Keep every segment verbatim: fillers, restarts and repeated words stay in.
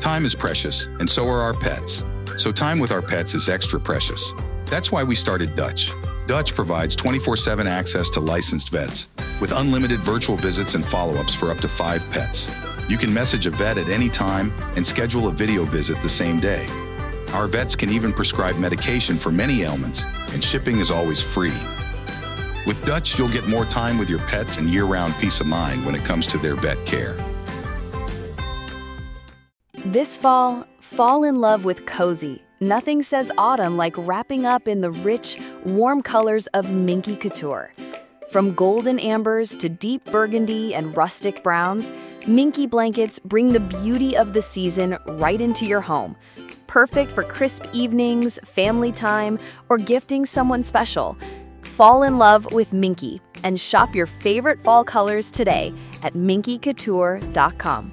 Time is precious, and so are our pets. So time with our pets is extra precious. That's why we started Dutch. Dutch provides twenty-four seven access to licensed vets, with unlimited virtual visits and follow-ups for up to five pets. You can message a vet at any time and schedule a video visit the same day. Our vets can even prescribe medication for many ailments, and shipping is always free. With Dutch, you'll get more time with your pets and year-round peace of mind when it comes to their vet care. This fall, fall in love with cozy. Nothing says autumn like wrapping up in the rich, warm colors of Minky Couture. From golden ambers to deep burgundy and rustic browns, Minky blankets bring the beauty of the season right into your home. Perfect for crisp evenings, family time, or gifting someone special. Fall in love with Minky and shop your favorite fall colors today at minky couture dot com.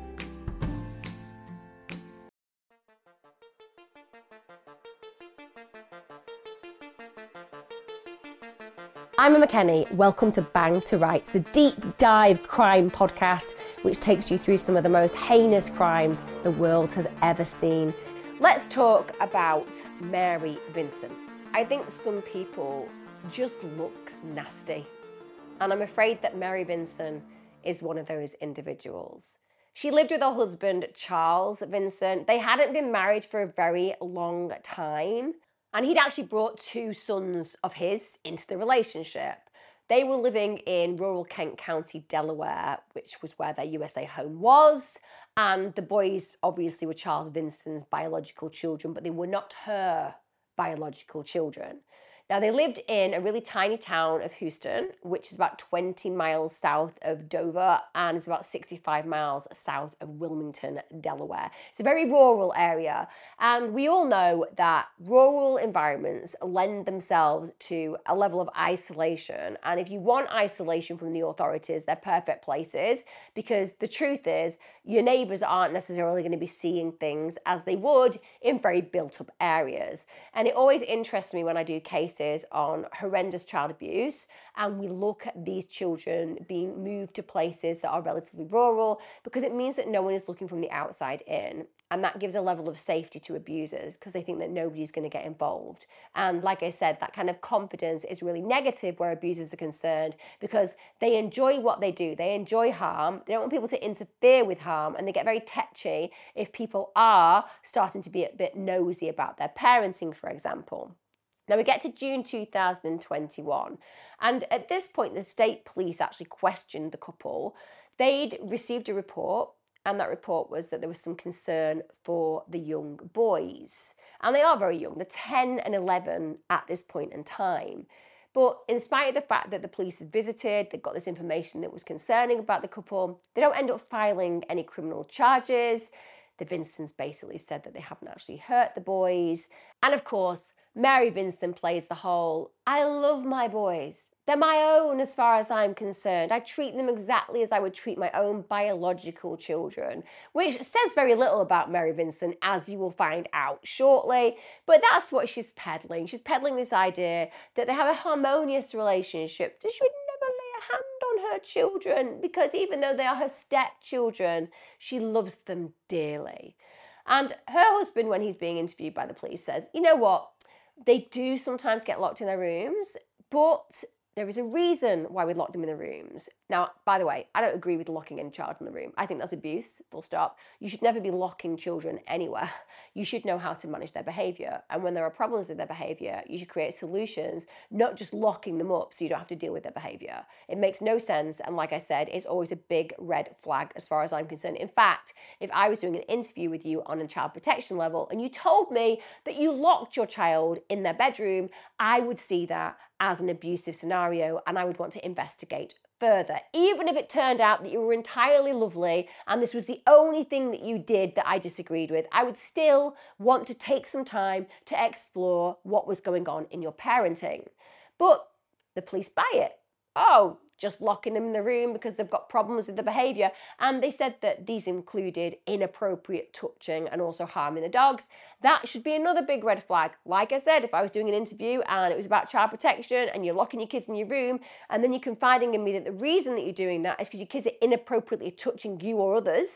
I'm Emma Kenny. Welcome to Bang to Rights, the deep dive crime podcast which takes you through some of the most heinous crimes the world has ever seen. Let's talk about Mary Vincent. I think some people just look nasty, and I'm afraid that Mary Vincent is one of those individuals. She lived with her husband, Charles Vincent. They hadn't been married for a very long time. And he'd actually brought two sons of his into the relationship. They were living in rural Kent County, Delaware, which was where their U S A home was. And the boys obviously were Charles Vincent's biological children, but they were not her biological children. Now, they lived in a really tiny town of Houston, which is about twenty miles south of Dover, and it's about sixty-five miles south of Wilmington, Delaware. It's a very rural area, and we all know that rural environments lend themselves to a level of isolation, and if you want isolation from the authorities, they're perfect places, because the truth is, your neighbors aren't necessarily going to be seeing things as they would in very built-up areas. And it always interests me when I do cases on horrendous child abuse and we look at these children being moved to places that are relatively rural, because it means that no one is looking from the outside in, and that gives a level of safety to abusers because they think that nobody's going to get involved. And like I said, that kind of confidence is really negative where abusers are concerned, because they enjoy what they do, they enjoy harm, they don't want people to interfere with harm, and they get very tetchy if people are starting to be a bit nosy about their parenting, for example. Now we get to June two thousand twenty-one, and at this point the state police actually questioned the couple. They'd received a report, and that report was that there was some concern for the young boys. And they are very young, they're ten and eleven at this point in time. But in spite of the fact that the police had visited, they got this information that was concerning about the couple, they don't end up filing any criminal charges. The Vincents basically said that they haven't actually hurt the boys. And of course, Mary Vincent plays the whole, I love my boys. They're my own as far as I'm concerned. I treat them exactly as I would treat my own biological children, which says very little about Mary Vincent, as you will find out shortly. But that's what she's peddling. She's peddling this idea that they have a harmonious relationship, that she would never lay a hand on her children, because even though they are her stepchildren, she loves them dearly. And her husband, when he's being interviewed by the police, says, you know what? They do sometimes get locked in their rooms, but there is a reason why we lock them in the rooms. Now, by the way, I don't agree with locking any child in the room. I think that's abuse, full stop. You should never be locking children anywhere. You should know how to manage their behaviour. And when there are problems with their behaviour, you should create solutions, not just locking them up so you don't have to deal with their behaviour. It makes no sense. And like I said, it's always a big red flag as far as I'm concerned. In fact, if I was doing an interview with you on a child protection level and you told me that you locked your child in their bedroom, I would see that as an abusive scenario, and I would want to investigate further. Even if it turned out that you were entirely lovely and this was the only thing that you did that I disagreed with, I would still want to take some time to explore what was going on in your parenting. But the police buy it. Oh, just locking them in the room because they've got problems with the behaviour. And they said that these included inappropriate touching and also harming the dogs. That should be another big red flag. Like I said, if I was doing an interview and it was about child protection and you're locking your kids in your room and then you're confiding in me that the reason that you're doing that is because your kids are inappropriately touching you or others,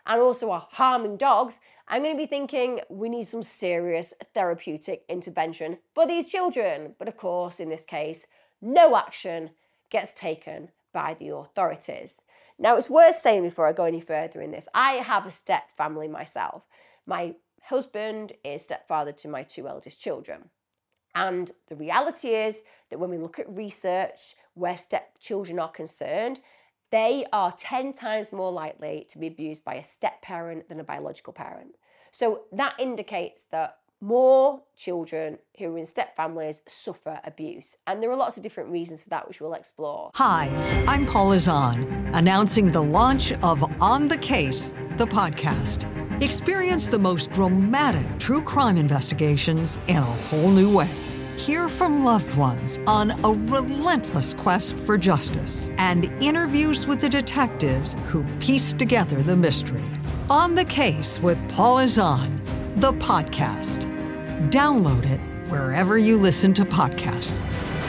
and also are harming dogs, I'm going to be thinking we need some serious therapeutic intervention for these children. But of course, in this case, no action gets taken by the authorities. Now, it's worth saying before I go any further in this, I have a step family myself. My husband is stepfather to my two eldest children. And the reality is that when we look at research where stepchildren are concerned, they are ten times more likely to be abused by a step-parent than a biological parent. So that indicates that more children who are in step families suffer abuse. And there are lots of different reasons for that, which we'll explore. Hi, I'm Paula Zahn, announcing the launch of On the Case, the podcast. Experience the most dramatic true crime investigations in a whole new way. Hear from loved ones on a relentless quest for justice and interviews with the detectives who piece together the mystery. On the Case with Paula Zahn, the podcast. Download it wherever you listen to podcasts.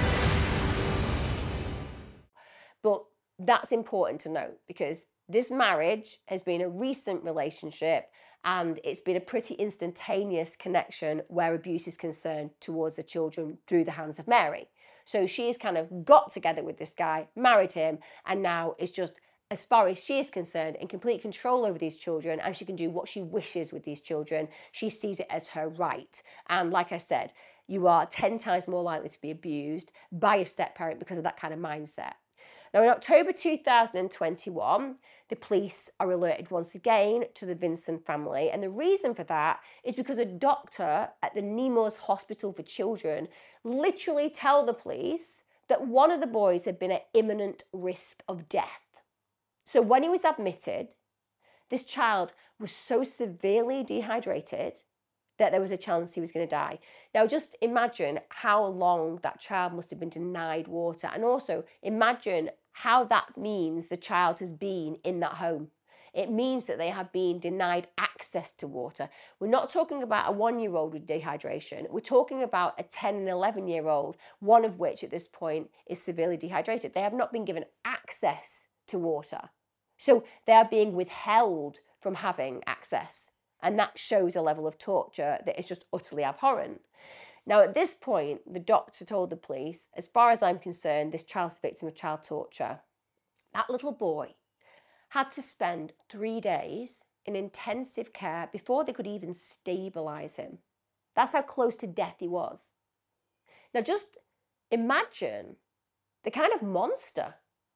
But that's important to note because this marriage has been a recent relationship and it's been a pretty instantaneous connection where abuse is concerned towards the children through the hands of Mary. So she's kind of got together with this guy, married him, and now is just, as far as she is concerned, in complete control over these children, and she can do what she wishes with these children. She sees it as her right. And like I said, you are ten times more likely to be abused by a step-parent because of that kind of mindset. Now, in October two thousand twenty-one, the police are alerted once again to the Vinson family. And the reason for that is because a doctor at the Nemours Hospital for Children literally told the police that one of the boys had been at imminent risk of death. So when he was admitted, this child was so severely dehydrated that there was a chance he was going to die. Now, just imagine how long that child must have been denied water. And also imagine how that means the child has been in that home. It means that they have been denied access to water. We're not talking about a one-year-old with dehydration. We're talking about a ten and eleven-year-old, one of which at this point is severely dehydrated. They have not been given access to water. So they are being withheld from having access. And that shows a level of torture that is just utterly abhorrent. Now, at this point, the doctor told the police, as far as I'm concerned, this child's a victim of child torture. That little boy had to spend three days in intensive care before they could even stabilise him. That's how close to death he was. Now, just imagine the kind of monster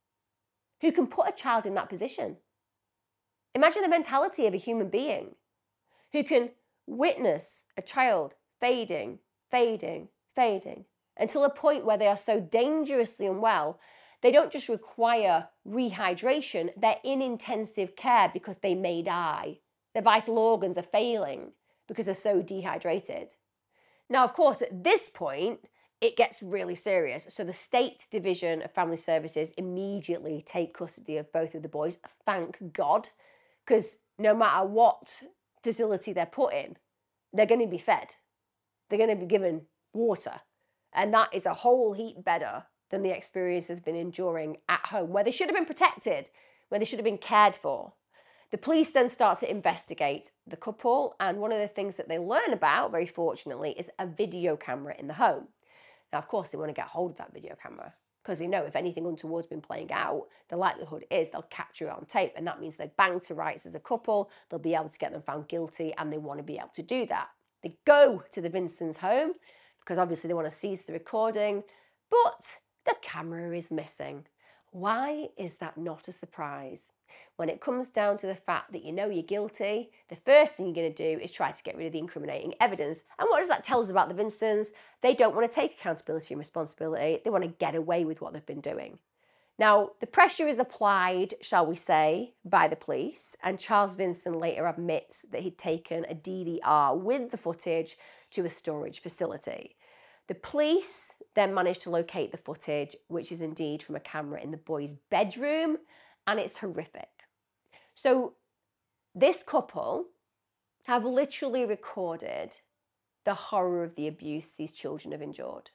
who can put a child in that position. Imagine the mentality of a human being who can witness a child fading, fading, fading, until a point where they are so dangerously unwell, they don't just require rehydration, they're in intensive care because they may die. Their vital organs are failing because they're so dehydrated. Now, of course, at this point, it gets really serious. So the State Division of Family Services immediately take custody of both of the boys. Thank God, because no matter what facility they're put in, they're going to be fed. They're going to be given water. And that is a whole heap better than the experience they've been enduring at home, where they should have been protected, where they should have been cared for. The police then start to investigate the couple, and one of the things that they learn about, very fortunately, is a video camera in the home. Now, of course, they want to get hold of that video camera because they know if anything untoward's been playing out, the likelihood is they'll capture it on tape, and that means they bang to rights as a couple, they'll be able to get them found guilty, and they want to be able to do that. They go to the Vinsons' home because obviously they want to seize the recording, but the camera is missing. Why is that not a surprise? When it comes down to the fact that you know you're guilty, the first thing you're going to do is try to get rid of the incriminating evidence. And what does that tell us about the Vinsons? They don't want to take accountability and responsibility. They want to get away with what they've been doing. Now, the pressure is applied, shall we say, by the police, and Charles Vinson later admits that he'd taken a D V R with the footage to a storage facility. The police then managed to locate the footage, which is indeed from a camera in the boy's bedroom, and it's horrific. So this couple have literally recorded the horror of the abuse these children have endured.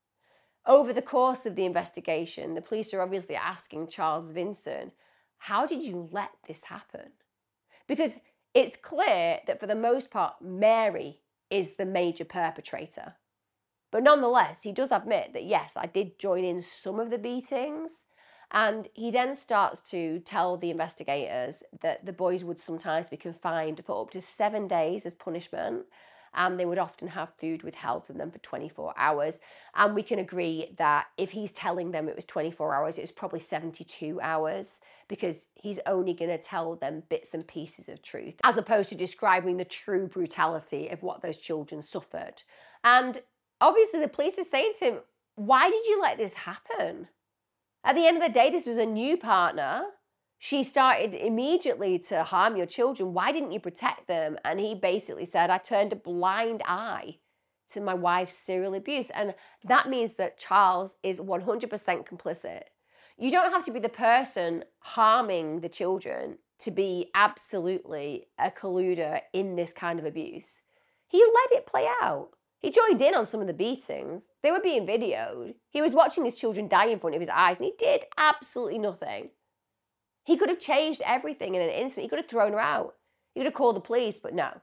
Over the course of the investigation, the police are obviously asking Charles Vinson, how did you let this happen? Because it's clear that for the most part, Mary is the major perpetrator. But nonetheless, he does admit that, yes, I did join in some of the beatings. And he then starts to tell the investigators that the boys would sometimes be confined for up to seven days as punishment. And they would often have food withheld from them for twenty-four hours. And we can agree that if he's telling them it was twenty-four hours, it was probably seventy-two hours, because he's only going to tell them bits and pieces of truth, as opposed to describing the true brutality of what those children suffered. And obviously the police are saying to him, why did you let this happen? At the end of the day, this was a new partner. She started immediately to harm your children. Why didn't you protect them? And he basically said, I turned a blind eye to my wife's serial abuse. And that means that Charles is one hundred percent complicit. You don't have to be the person harming the children to be absolutely a colluder in this kind of abuse. He let it play out. He joined in on some of the beatings. They were being videoed. He was watching his children die in front of his eyes, and he did absolutely nothing. He could have changed everything in an instant. He could have thrown her out. He could have called the police, but no.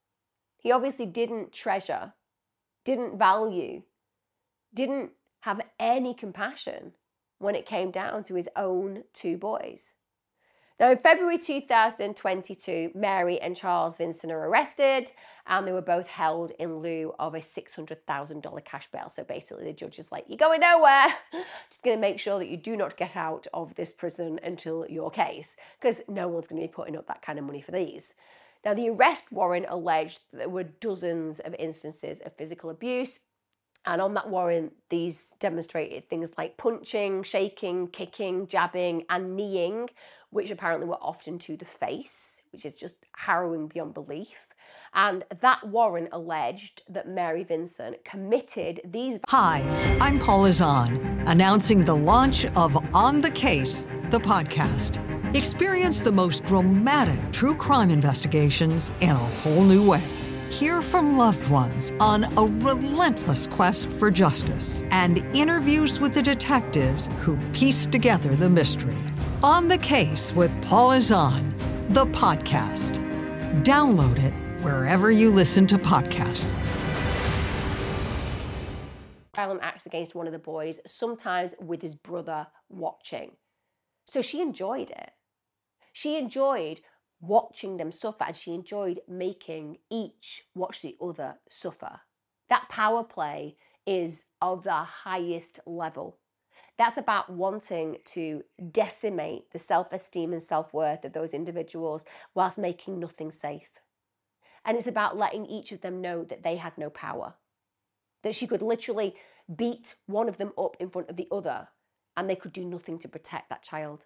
He obviously didn't treasure, didn't value, didn't have any compassion when it came down to his own two boys. Now, in February two thousand twenty-two, Mary and Charles Vinson are arrested, and they were both held in lieu of a six hundred thousand dollars cash bail. So basically the judge is like, you're going nowhere. Just going to make sure that you do not get out of this prison until your case, because no one's going to be putting up that kind of money for these. Now, the arrest warrant alleged that there were dozens of instances of physical abuse. And on that warrant, these demonstrated things like punching, shaking, kicking, jabbing, and kneeing, which apparently were often to the face, which is just harrowing beyond belief. And that warrant alleged that Mary Vinson committed these... Hi, I'm Paula Zahn, announcing the launch of On the Case, the podcast. Experience the most dramatic true crime investigations in a whole new way. Hear from loved ones on a relentless quest for justice, and interviews with the detectives who piece together the mystery. On the Case with Paula Zahn, the podcast. Download it wherever you listen to podcasts. Violent acts against one of the boys, sometimes with his brother watching. So she enjoyed it. She enjoyed watching them suffer, and she enjoyed making each watch the other suffer. That power play is of the highest level. That's about wanting to decimate the self-esteem and self-worth of those individuals whilst making nothing safe. And it's about letting each of them know that they had no power, that she could literally beat one of them up in front of the other, and they could do nothing to protect that child.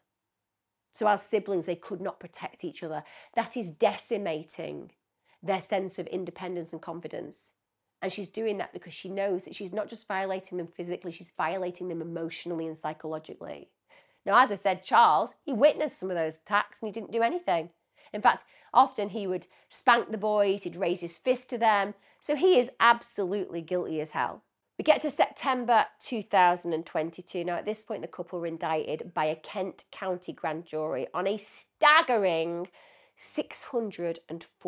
So as siblings, they could not protect each other. That is decimating their sense of independence and confidence. And she's doing that because she knows that she's not just violating them physically, she's violating them emotionally and psychologically. Now, as I said, Charles, he witnessed some of those attacks and he didn't do anything. In fact, often he would spank the boys, he'd raise his fist to them. So he is absolutely guilty as hell. We get to September two thousand twenty-two. Now, at this point, the couple were indicted by a Kent County grand jury on a staggering six hundred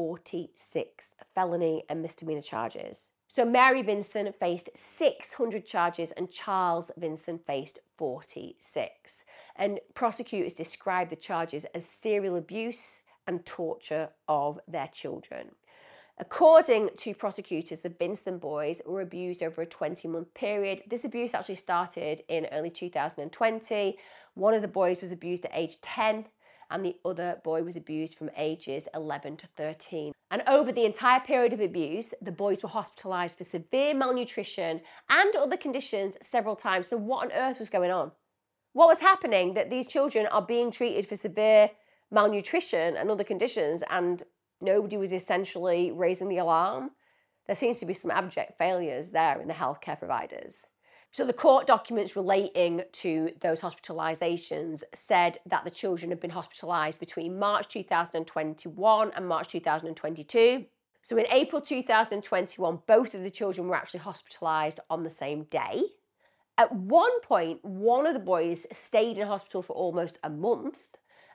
forty-six felony and misdemeanor charges. So Mary Vinson faced six hundred charges and Charles Vinson faced forty-six. And prosecutors described the charges as serial abuse and torture of their children. According to prosecutors, the Vinson boys were abused over a twenty-month period. This abuse actually started in early two thousand twenty. One of the boys was abused at age ten, and the other boy was abused from ages eleven to thirteen. And over the entire period of abuse, the boys were hospitalised for severe malnutrition and other conditions several times. So what on earth was going on? What was happening that these children are being treated for severe malnutrition and other conditions, and nobody was essentially raising the alarm? There seems to be some abject failures there in the healthcare providers. So the court documents relating to those hospitalisations said that the children had been hospitalised between March two thousand twenty-one and March two thousand twenty-two. So in April two thousand twenty-one, both of the children were actually hospitalised on the same day. At one point, one of the boys stayed in hospital for almost a month,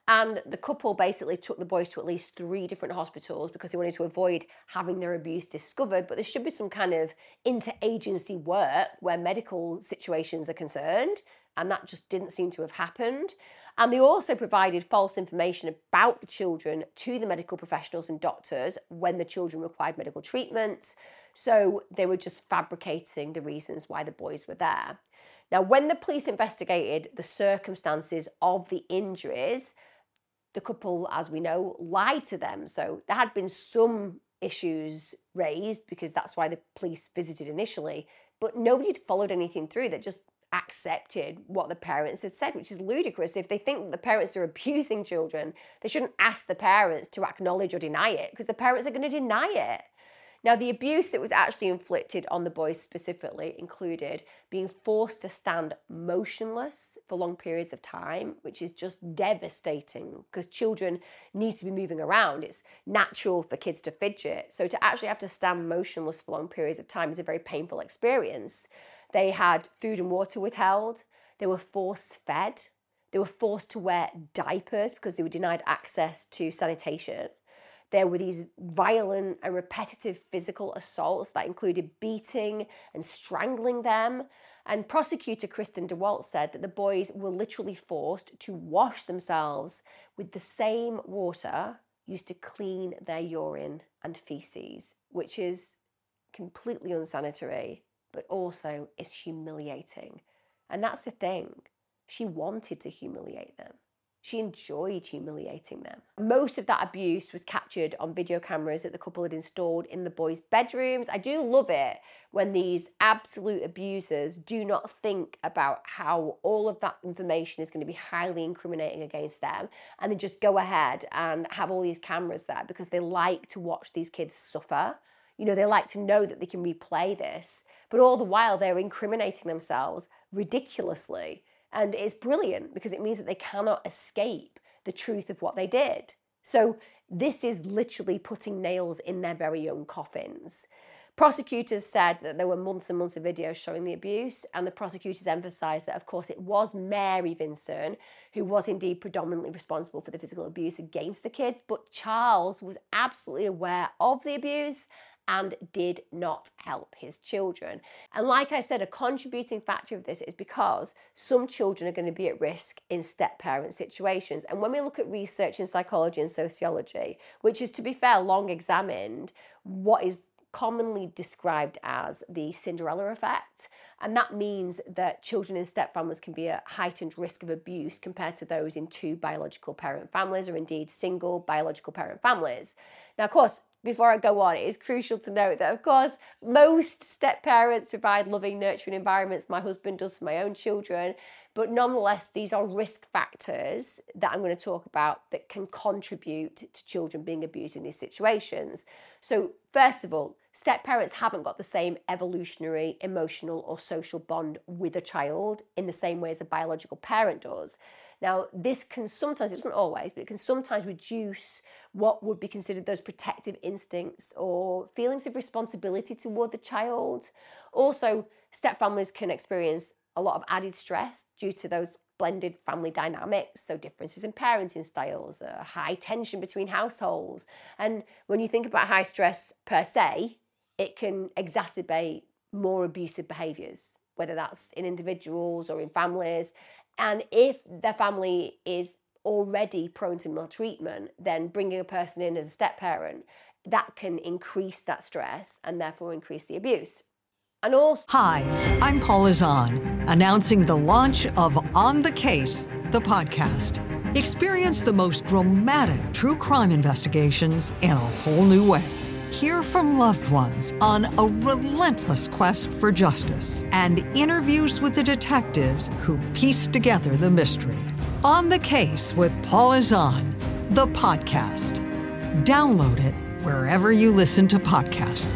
And the couple basically took the boys to at least three different hospitals because they wanted to avoid having their abuse discovered. But there should be some kind of interagency work where medical situations are concerned, and that just didn't seem to have happened. And they also provided false information about the children to the medical professionals and doctors when the children required medical treatment. So they were just fabricating the reasons why the boys were there. Now, when the police investigated the circumstances of the injuries, the couple, as we know, lied to them. So there had been some issues raised because that's why the police visited initially, but nobody had followed anything through. They just accepted what the parents had said, which is ludicrous. If they think that the parents are abusing children, they shouldn't ask the parents to acknowledge or deny it, because the parents are going to deny it. Now, the abuse that was actually inflicted on the boys specifically included being forced to stand motionless for long periods of time, which is just devastating because children need to be moving around. It's natural for kids to fidget. So to actually have to stand motionless for long periods of time is a very painful experience. They had food and water withheld. They were force fed. They were forced to wear diapers because they were denied access to sanitation. There were these violent and repetitive physical assaults that included beating and strangling them. And prosecutor Kristen DeWalt said that the boys were literally forced to wash themselves with the same water used to clean their urine and feces, which is completely unsanitary, but also is humiliating. And that's the thing. She wanted to humiliate them. She enjoyed humiliating them. Most of that abuse was captured on video cameras that the couple had installed in the boys' bedrooms. I do love it when these absolute abusers do not think about how all of that information is going to be highly incriminating against them, and they just go ahead and have all these cameras there because they like to watch these kids suffer. You know, they like to know that they can replay this, but all the while they're incriminating themselves ridiculously. And it's brilliant because it means that they cannot escape the truth of what they did. So this is literally putting nails in their very own coffins. Prosecutors said that there were months and months of videos showing the abuse, and the prosecutors emphasised that, of course, it was Mary Vinson who was indeed predominantly responsible for the physical abuse against the kids, but Charles was absolutely aware of the abuse and did not help his children. And like I said, a contributing factor of this is because some children are going to be at risk in step-parent situations. And when we look at research in psychology and sociology, which is, to be fair, long examined, what is commonly described as the Cinderella effect. And that means that children in step-families can be at heightened risk of abuse compared to those in two biological parent families, or indeed single biological parent families. Now, of course, before I go on, it is crucial to note that, of course, most step-parents provide loving, nurturing environments. My husband does for my own children. But nonetheless, these are risk factors that I'm going to talk about that can contribute to children being abused in these situations. So first of all, step-parents haven't got the same evolutionary, emotional or social bond with a child in the same way as a biological parent does. Now, this can sometimes, it doesn't always, but it can sometimes reduce what would be considered those protective instincts or feelings of responsibility toward the child. Also, step-families can experience a lot of added stress due to those blended family dynamics, so differences in parenting styles, uh, high tension between households. And when you think about high stress per se, it can exacerbate more abusive behaviours, whether that's in individuals or in families. And if their family is already prone to maltreatment, then bringing a person in as a step-parent, that can increase that stress and therefore increase the abuse. And also, Hi, I'm Paula Zahn, announcing the launch of On the Case, the podcast. Experience the most dramatic true crime investigations in a whole new way. Hear from loved ones on a relentless quest for justice and interviews with the detectives who piece together the mystery. On the Case with Paula Zahn, the podcast. Download it wherever you listen to podcasts.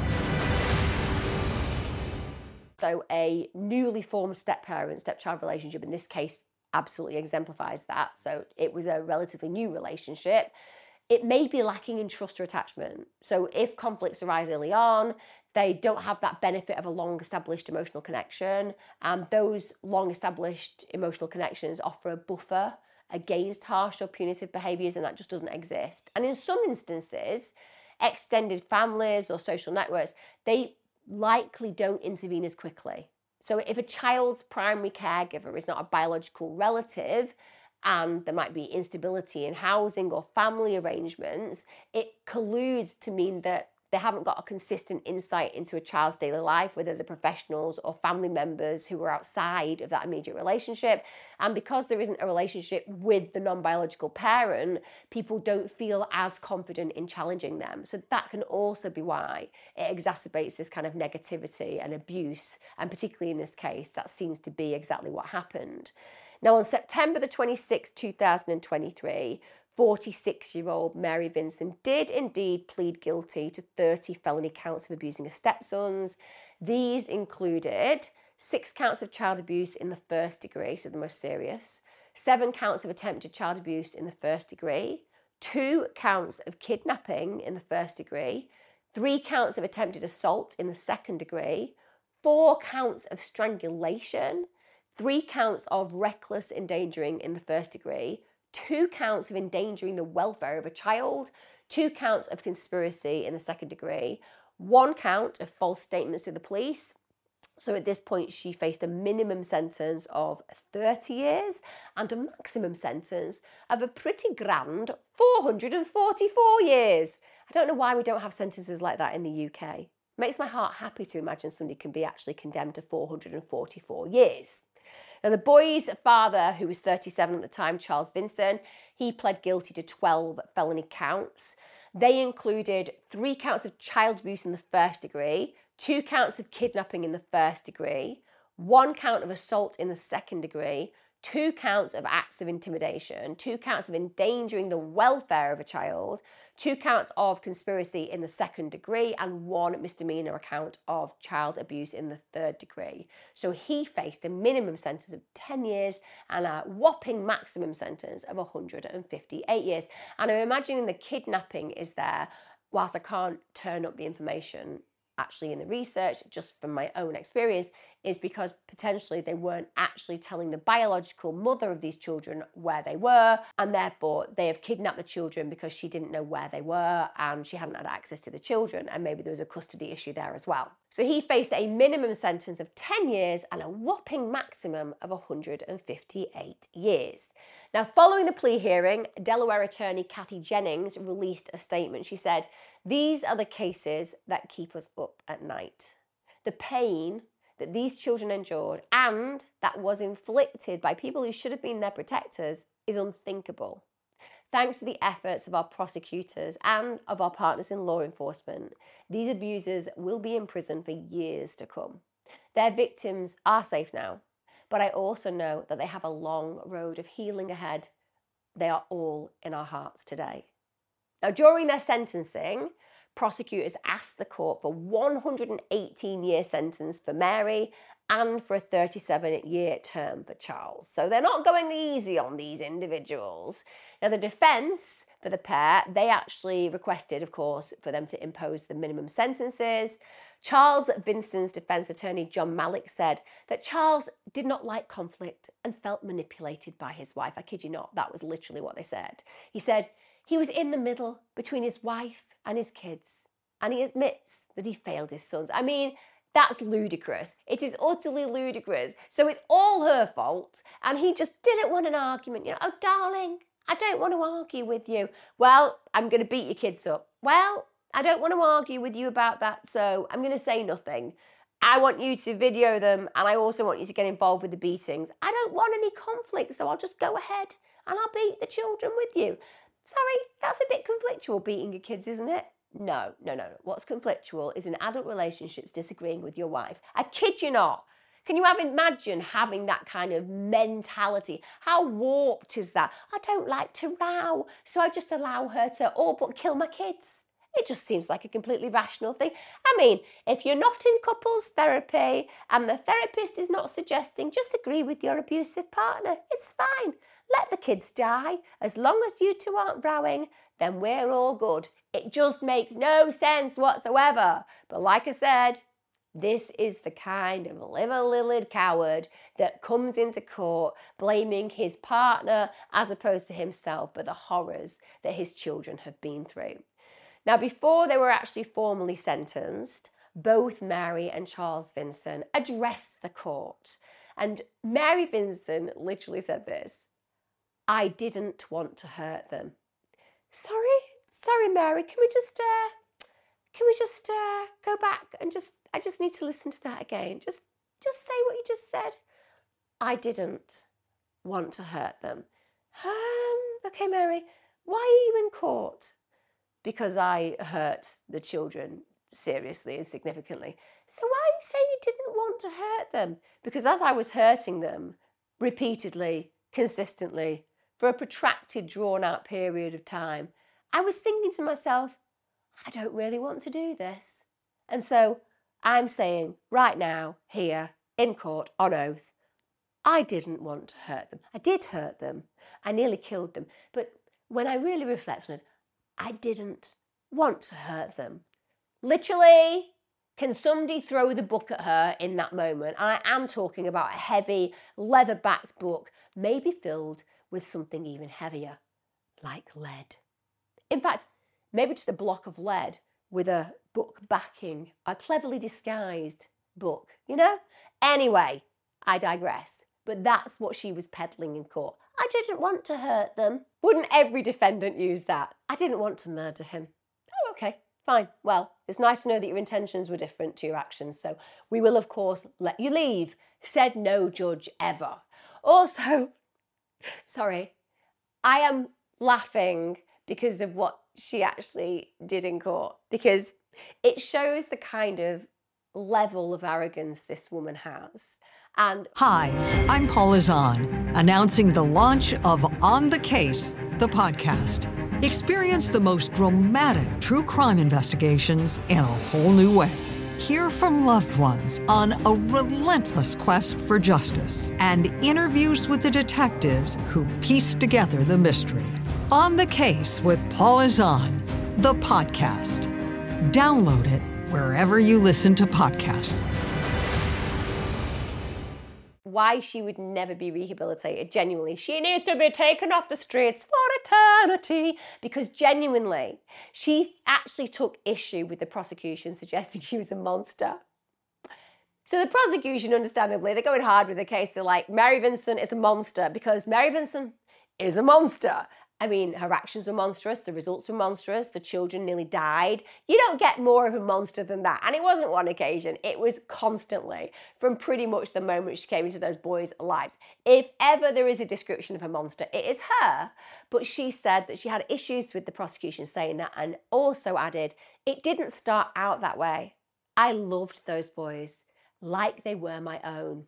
So a newly formed step-parent, step-child relationship, in this case, absolutely exemplifies that. So it was a relatively new relationship. It may be lacking in trust or attachment. So if conflicts arise early on, they don't have that benefit of a long-established emotional connection. And those long-established emotional connections offer a buffer against harsh or punitive behaviours, and that just doesn't exist. And in some instances, extended families or social networks, they likely don't intervene as quickly. So if a child's primary caregiver is not a biological relative, and there might be instability in housing or family arrangements, it colludes to mean that they haven't got a consistent insight into a child's daily life, whether they're professionals or family members who are outside of that immediate relationship. And because there isn't a relationship with the non-biological parent, people don't feel as confident in challenging them. So that can also be why it exacerbates this kind of negativity and abuse. And particularly in this case, that seems to be exactly what happened. Now, on September the twenty-sixth, two thousand twenty-three, forty-six-year-old Mary Vinson did indeed plead guilty to thirty felony counts of abusing her stepsons. These included six counts of child abuse in the first degree, so the most serious, seven counts of attempted child abuse in the first degree, two counts of kidnapping in the first degree, three counts of attempted assault in the second degree, four counts of strangulation, three counts of reckless endangering in the first degree, two counts of endangering the welfare of a child, two counts of conspiracy in the second degree, one count of false statements to the police. So at this point, she faced a minimum sentence of thirty years and a maximum sentence of a pretty grand four hundred forty-four years. I don't know why we don't have sentences like that in the U K. It makes my heart happy to imagine somebody can be actually condemned to four hundred forty-four years. Now, the boy's father, who was thirty-seven at the time, Charles Vinson, he pled guilty to twelve felony counts. They included three counts of child abuse in the first degree, two counts of kidnapping in the first degree, one count of assault in the second degree, two counts of acts of intimidation, two counts of endangering the welfare of a child, two counts of conspiracy in the second degree, and one misdemeanor account of child abuse in the third degree. So he faced a minimum sentence of ten years and a whopping maximum sentence of one hundred fifty-eight years. And I'm imagining the kidnapping is there, whilst I can't turn up the information actually in the research, just from my own experience, is because potentially they weren't actually telling the biological mother of these children where they were, and therefore they have kidnapped the children because she didn't know where they were and she hadn't had access to the children, and maybe there was a custody issue there as well. So he faced a minimum sentence of ten years and a whopping maximum of one hundred fifty-eight years. Now, following the plea hearing, Delaware attorney Kathy Jennings released a statement. She said, "These are the cases that keep us up at night. The pain that these children endured and that was inflicted by people who should have been their protectors is unthinkable. Thanks to the efforts of our prosecutors and of our partners in law enforcement, these abusers will be in prison for years to come. Their victims are safe now, but I also know that they have a long road of healing ahead. They are all in our hearts today." Now, during their sentencing, prosecutors asked the court for one hundred eighteen year sentence for Mary and for a thirty-seven year term for Charles. So they're not going easy on these individuals. Now, the defense for the pair, they actually requested, of course, for them to impose the minimum sentences. Charles Vinson's defense attorney, John Malik, said that Charles did not like conflict and felt manipulated by his wife. I kid you not, that was literally what they said. He said he was in the middle between his wife and his kids, and he admits that he failed his sons. I mean, that's ludicrous. It is utterly ludicrous. So it's all her fault, and he just didn't want an argument. You know, "Oh, darling, I don't want to argue with you." "Well, I'm going to beat your kids up." "Well, I don't want to argue with you about that, so I'm going to say nothing. I want you to video them, and I also want you to get involved with the beatings. I don't want any conflict, so I'll just go ahead and I'll beat the children with you." Sorry, that's a bit conflictual, beating your kids, isn't it? No, no, no. What's conflictual is in adult relationships disagreeing with your wife. I kid you not. Can you have, imagine having that kind of mentality? How warped is that? "I don't like to row, so I just allow her to all but kill my kids." It just seems like a completely rational thing. I mean, if you're not in couples therapy and the therapist is not suggesting just agree with your abusive partner, it's fine. Let the kids die. As long as you two aren't rowing, then we're all good. It just makes no sense whatsoever. But like I said, This is the kind of liver-lilled coward that comes into court blaming his partner as opposed to himself for the horrors that his children have been through. Now, before they were actually formally sentenced, both Mary and Charles Vinson addressed the court. And Mary Vinson literally said this: "I didn't want to hurt them." Sorry? Sorry, Mary, can we just, uh, can we just uh, go back and just, I just need to listen to that again. Just, just say what you just said. I didn't want to hurt them. Um, okay, Mary, why are you in court? Because I hurt the children seriously and significantly. So why are you saying you didn't want to hurt them? Because as I was hurting them repeatedly, consistently, for a protracted, drawn-out period of time, I was thinking to myself, I don't really want to do this. And so I'm saying right now, here, in court, on oath, I didn't want to hurt them. I did hurt them. I nearly killed them. But when I really reflect on it, I didn't want to hurt them. Literally, can somebody throw the book at her in that moment? And I am talking about a heavy, leather-backed book, maybe filled with something even heavier, like lead. In fact, maybe just a block of lead with a book backing, a cleverly disguised book, you know? Anyway, I digress. But that's what she was peddling in court. I didn't want to hurt them. Wouldn't every defendant use that? I didn't want to murder him. Oh, okay, fine. Well, it's nice to know that your intentions were different to your actions, so we will, of course, let you leave, said no judge ever. Also, sorry, I am laughing because of what she actually did in court, because it shows the kind of level of arrogance this woman has. And Hi, I'm Paula Zahn, announcing the launch of On the Case, the podcast. Experience the most dramatic true crime investigations in a whole new way. Hear from loved ones on a relentless quest for justice and interviews with the detectives who piece together the mystery. On the Case with Paula Zahn, the podcast. Download it wherever you listen to podcasts. Why she would never be rehabilitated, genuinely. She needs to be taken off the streets for eternity, because genuinely, she actually took issue with the prosecution suggesting she was a monster. So the prosecution, understandably, they're going hard with the case. They're like, Mary Vinson is a monster because Mary Vinson is a monster. I mean, her actions were monstrous, the results were monstrous, the children nearly died. You don't get more of a monster than that. And it wasn't one occasion, it was constantly, from pretty much the moment she came into those boys' lives. If ever there is a description of a monster, it is her. But she said that she had issues with the prosecution saying that, and also added, it didn't start out that way. I loved those boys like they were my own.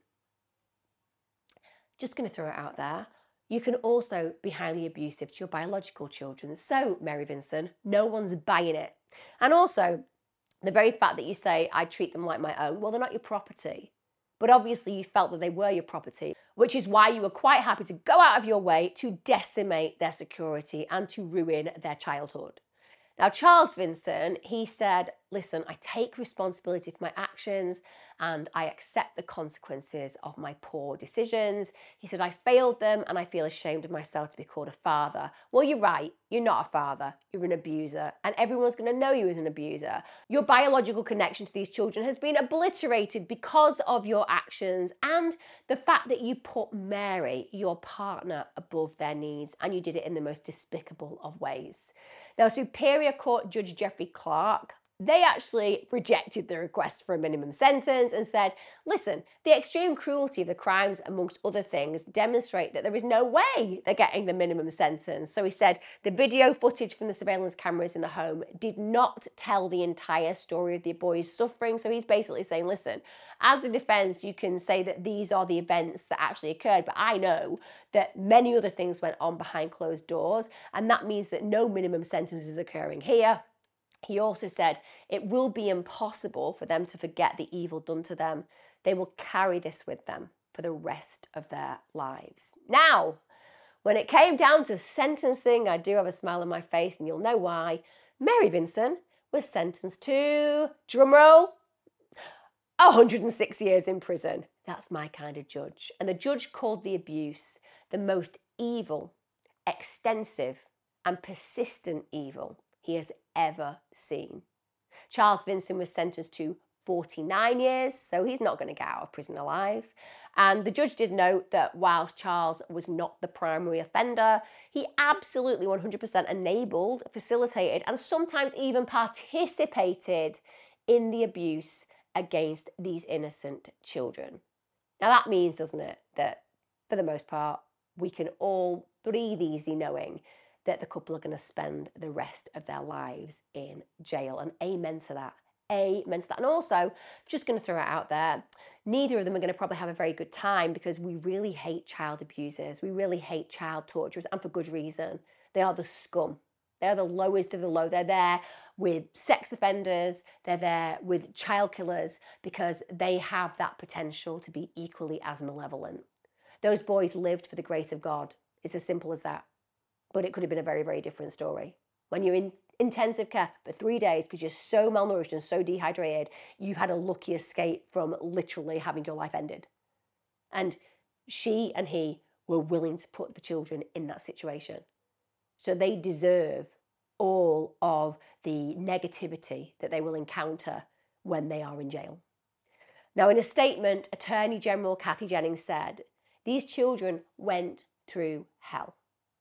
Just going to throw it out there. You can also be highly abusive to your biological children. So, Mary Vinson, no one's buying it. And also, the very fact that you say, I treat them like my own, well, they're not your property. But obviously you felt that they were your property, which is why you were quite happy to go out of your way to decimate their security and to ruin their childhood. Now, Charles Vinson, he said, listen, I take responsibility for my actions and I accept the consequences of my poor decisions. He said, I failed them and I feel ashamed of myself to be called a father. Well, you're right. You're not a father. You're an abuser. And everyone's going to know you as an abuser. Your biological connection to these children has been obliterated because of your actions and the fact that you put Mary, your partner, above their needs, and you did it in the most despicable of ways. Now, Superior Court Judge Jeffrey Clark, they actually rejected the request for a minimum sentence and said, listen, the extreme cruelty of the crimes, amongst other things, demonstrate that there is no way they're getting the minimum sentence. So he said the video footage from the surveillance cameras in the home did not tell the entire story of the boys' suffering. So he's basically saying, listen, as the defense, you can say that these are the events that actually occurred, but I know that many other things went on behind closed doors, and that means that no minimum sentence is occurring here. He also said it will be impossible for them to forget the evil done to them. They will carry this with them for the rest of their lives. Now, when it came down to sentencing, I do have a smile on my face, and you'll know why. Mary Vinson was sentenced to, drumroll, one hundred six years in prison. That's my kind of judge. And the judge called the abuse the most evil, extensive, and persistent evil he has ever seen. Charles Vinson was sentenced to forty-nine years, so he's not going to get out of prison alive. And the judge did note that whilst Charles was not the primary offender, he absolutely one hundred percent enabled, facilitated, and sometimes even participated in the abuse against these innocent children. Now that means, doesn't it, that for the most part, we can all breathe easy knowing that the couple are going to spend the rest of their lives in jail. And amen to that. Amen to that. And also, just going to throw it out there, neither of them are going to probably have a very good time because we really hate child abusers. We really hate child torturers, and for good reason. They are the scum. They're the lowest of the low. They're there with sex offenders. They're there with child killers because they have that potential to be equally as malevolent. Those boys lived for the grace of God. It's as simple as that. But it could have been a very, very different story. When you're in intensive care for three days because you're so malnourished and so dehydrated, you've had a lucky escape from literally having your life ended. And she and he were willing to put the children in that situation. So they deserve all of the negativity that they will encounter when they are in jail. Now, in a statement, Attorney General Kathy Jennings said, these children went through hell.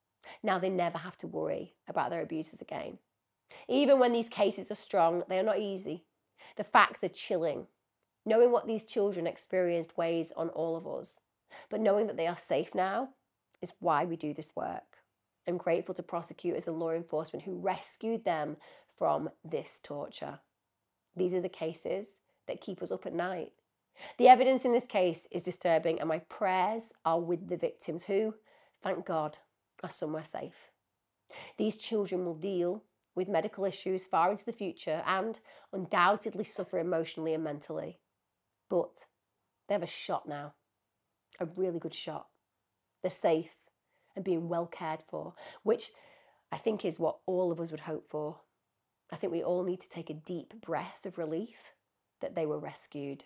Now they never have to worry about their abusers again. Even when these cases are strong, they are not easy. The facts are chilling. Knowing what these children experienced weighs on all of us. But knowing that they are safe now is why we do this work. I'm grateful to prosecutors and law enforcement who rescued them from this torture. These are the cases that keep us up at night. The evidence in this case is disturbing, and my prayers are with the victims who, thank God, are somewhere safe. These children will deal with medical issues far into the future and undoubtedly suffer emotionally and mentally. But they have a shot now, a really good shot. They're safe and being well cared for, which I think is what all of us would hope for. I think we all need to take a deep breath of relief that they were rescued.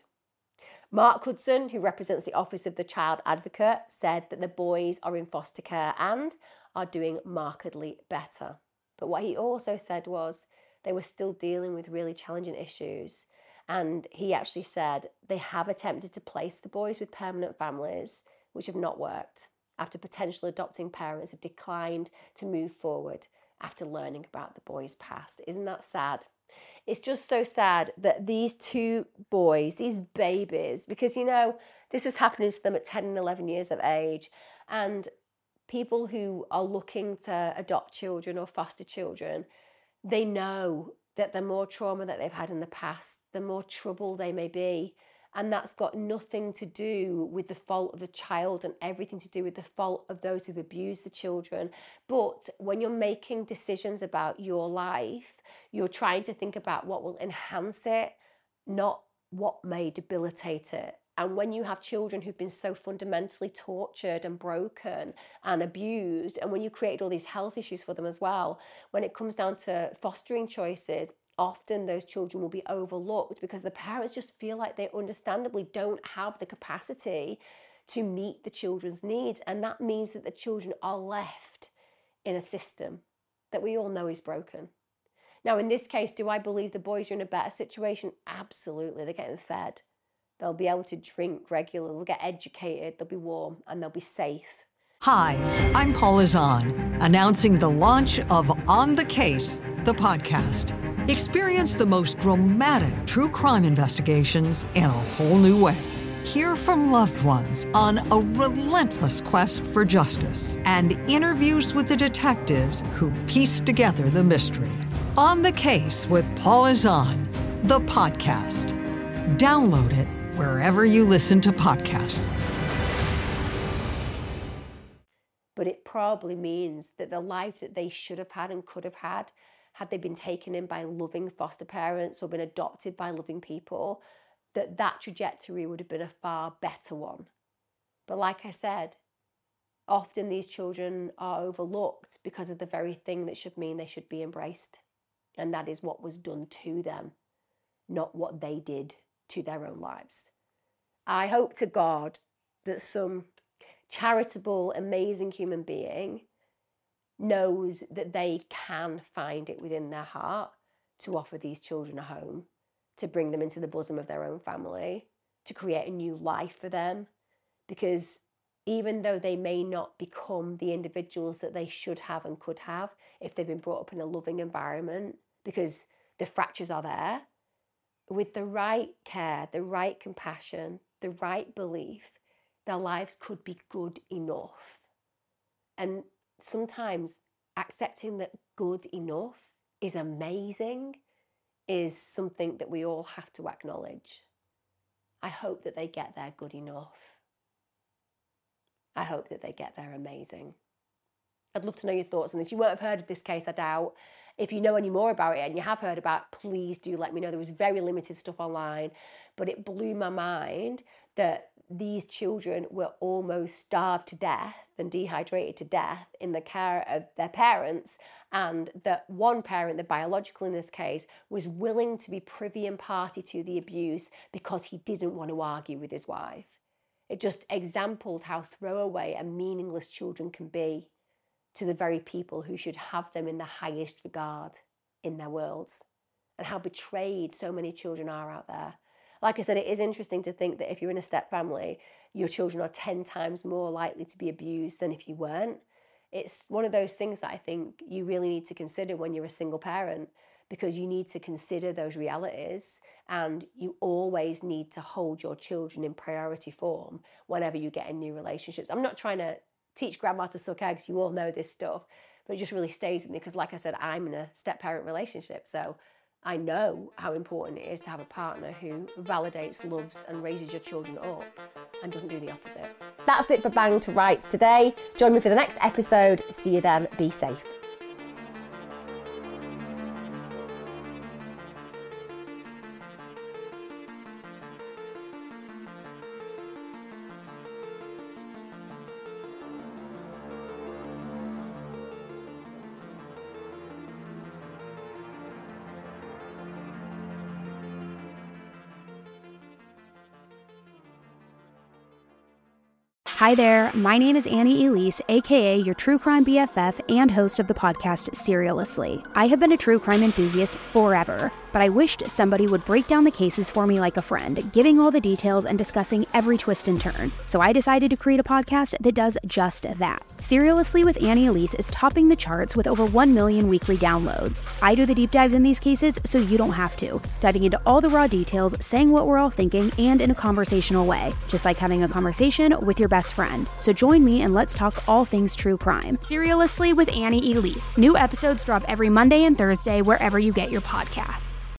Mark Hudson, who represents the Office of the Child Advocate, said that the boys are in foster care and are doing markedly better. But what he also said was they were still dealing with really challenging issues. And he actually said they have attempted to place the boys with permanent families, which have not worked, after potential adopting parents have declined to move forward after learning about the boys' past. Isn't that sad? It's just so sad that these two boys, these babies, because, you know, this was happening to them at ten and eleven years of age, and people who are looking to adopt children or foster children, they know that the more trauma that they've had in the past, the more trouble they may be. And that's got nothing to do with the fault of the child and everything to do with the fault of those who've abused the children. But when you're making decisions about your life, you're trying to think about what will enhance it, not what may debilitate it. And when you have children who've been so fundamentally tortured and broken and abused, and when you create all these health issues for them as well, when it comes down to fostering choices, often those children will be overlooked because the parents just feel like they understandably don't have the capacity to meet the children's needs. And that means that the children are left in a system that we all know is broken. Now, in this case, do I believe the boys are in a better situation? Absolutely. They're getting fed. They'll be able to drink regularly. They'll get educated. They'll be warm and they'll be safe. Hi, I'm Paula Zahn, announcing the launch of On the Case, the podcast. Experience the most dramatic true crime investigations in a whole new way. Hear from loved ones on a relentless quest for justice and interviews with the detectives who piece together the mystery. On the Case with Paula Zahn, the podcast. Download it wherever you listen to podcasts. But it probably means that the life that they should have had and could have had, had they been taken in by loving foster parents or been adopted by loving people, that that trajectory would have been a far better one. But like I said, often these children are overlooked because of the very thing that should mean they should be embraced. And that is what was done to them, not what they did to their own lives. I hope to God that some charitable, amazing human being knows that they can find it within their heart to offer these children a home, to bring them into the bosom of their own family, to create a new life for them. Because even though they may not become the individuals that they should have and could have if they've been brought up in a loving environment, because the fractures are there, with the right care, the right compassion, the right belief, their lives could be good enough. And sometimes accepting that good enough is amazing is something that we all have to acknowledge. I hope that they get there good enough. I hope that they get there amazing. I'd love to know your thoughts on this. You won't have heard of this case, I doubt. If you know any more about it and you have heard about it, please do let me know. There was very limited stuff online, but it blew my mind that these children were almost starved to death and dehydrated to death in the care of their parents, and that one parent, the biological in this case, was willing to be privy and party to the abuse because he didn't want to argue with his wife. It just exemplified how throwaway and meaningless children can be to the very people who should have them in the highest regard in their worlds, and how betrayed so many children are out there. Like I said, it is interesting to think that if you're in a step family, your children are ten times more likely to be abused than if you weren't. It's one of those things that I think you really need to consider when you're a single parent, because you need to consider those realities, and you always need to hold your children in priority form whenever you get in new relationships. I'm not trying to teach grandma to suck eggs, you all know this stuff, but it just really stays with me because, like I said, I'm in a step-parent relationship, so I know how important it is to have a partner who validates, loves, and raises your children up and doesn't do the opposite. That's it for Bang to Rights today. Join me for the next episode. See you then. Be safe. Hi there, my name is Annie Elise, aka your true crime B F F and host of the podcast Serialously. I have been a true crime enthusiast forever, but I wished somebody would break down the cases for me like a friend, giving all the details and discussing every twist and turn. So I decided to create a podcast that does just that. Serialously with Annie Elise is topping the charts with over one million weekly downloads. I do the deep dives in these cases so you don't have to, diving into all the raw details, saying what we're all thinking, and in a conversational way, just like having a conversation with your best friend. So join me and let's talk all things true crime. Serialously with Annie Elise. New episodes drop every Monday and Thursday wherever you get your podcasts.